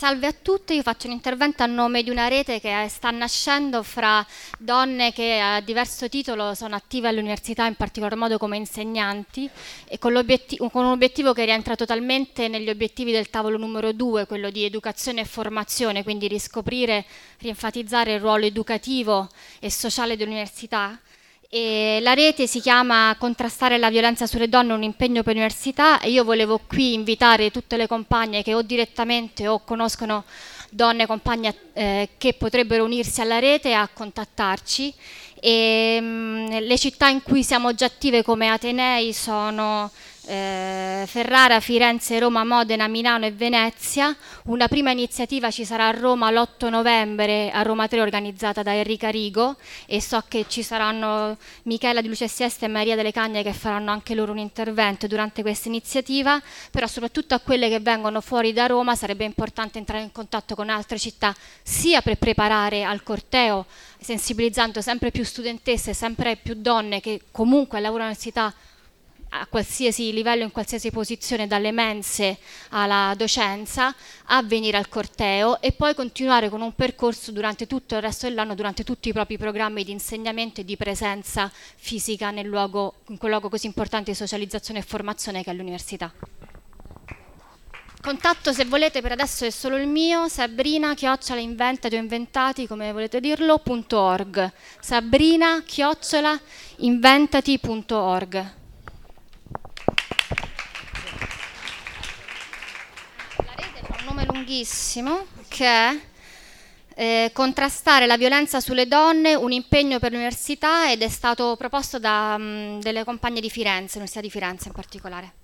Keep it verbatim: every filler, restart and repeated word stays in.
Salve a tutti, io faccio un intervento a nome di una rete che sta nascendo fra donne che a diverso titolo sono attive all'università, in particolar modo come insegnanti, e con, con un obiettivo che rientra totalmente negli obiettivi del tavolo numero due, quello di educazione e formazione, quindi riscoprire, rienfatizzare il ruolo educativo e sociale dell'università. E la rete si chiama Contrastare la violenza sulle donne, un impegno per l'università, e io volevo qui invitare tutte le compagne che o direttamente o conoscono donne, compagne eh, che potrebbero unirsi alla rete a contattarci. E, mh, le città in cui siamo già attive come Atenei sono eh, Ferrara, Firenze, Roma, Modena, Milano e Venezia. Una prima iniziativa ci sarà a Roma l'otto novembre, a Roma tre, organizzata da Enrica Rigo, e so che ci saranno Michela di Luce Siesta e Maria delle Cagne che faranno anche loro un intervento durante questa iniziativa, però soprattutto a quelle che vengono fuori da Roma sarebbe importante entrare in contatto con altre città, sia per preparare al corteo, sensibilizzando sempre più studentesse, sempre più donne che comunque lavorano all'università a qualsiasi livello, in qualsiasi posizione, dalle mense alla docenza, a venire al corteo e poi continuare con un percorso durante tutto il resto dell'anno, durante tutti i propri programmi di insegnamento e di presenza fisica nel luogo, in quel luogo così importante di socializzazione e formazione che è l'università. Contatto, se volete, per adesso è solo il mio, Sabrina chiocciola inventati o inventati, come volete dirlo, punto org. Sabrina chiocciola inventati punto org. La rete ha un nome lunghissimo che è eh, Contrastare la violenza sulle donne, un impegno per l'università, ed è stato proposto da mh, delle compagne di Firenze, l'Università di Firenze in particolare.